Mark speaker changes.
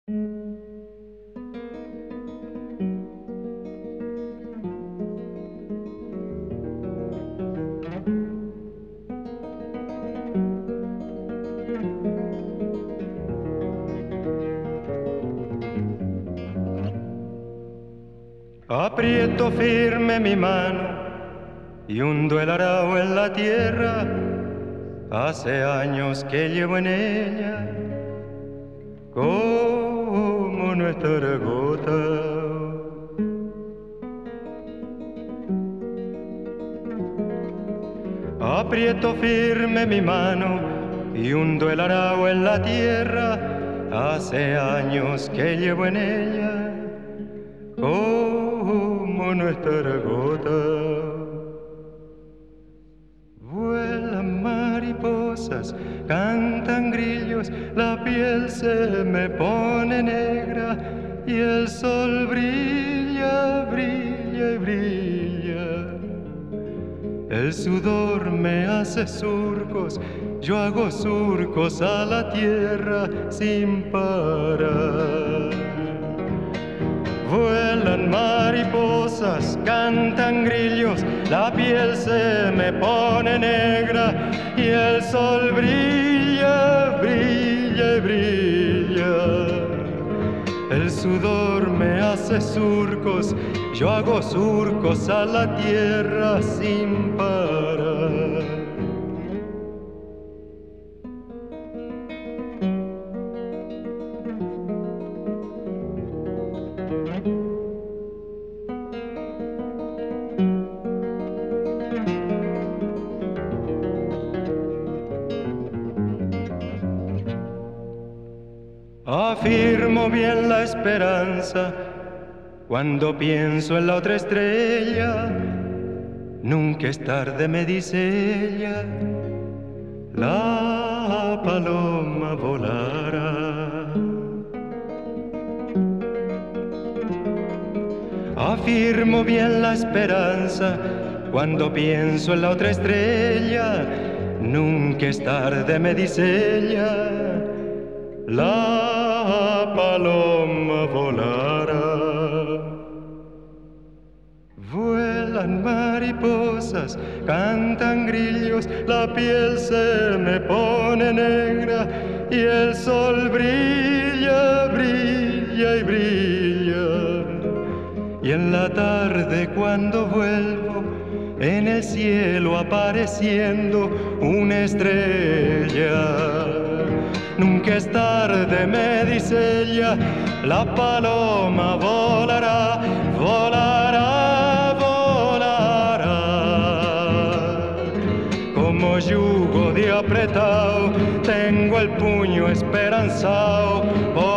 Speaker 1: Aprieto firme mi mano y hundo el arao en la tierra. Hace años que llevo en ella como nuestra gota. Aprieto firme mi mano y hundo el arao en la tierra. Hace años que llevo en ella como nuestra gota. Vuelan mariposas, cantan grillos, la piel se me pone negra y el sol brilla, brilla y brilla. El sudor me hace surcos, yo hago surcos a la tierra sin parar. Vuelan mariposas, cantan grillos, la piel se me pone negra y el sol brilla, brilla y brilla. El sudor me hace surcos, yo hago surcos a la tierra sin parar. Afirmo bien la esperanza cuando pienso en la otra estrella. Nunca es tarde, me dice ella, la paloma volará. Afirmo bien la esperanza cuando pienso en la otra estrella. Nunca es tarde, me dice ella, la paloma volará. Vuelan mariposas, cantan grillos, la piel se me pone negra y el sol brilla, brilla y brilla. Y en la tarde cuando vuelvo, en el cielo apareciendo una estrella. Nunca es tarde, me dice ella, la paloma volará, volará, volará. Como yugo de apretado, tengo el puño esperanzado.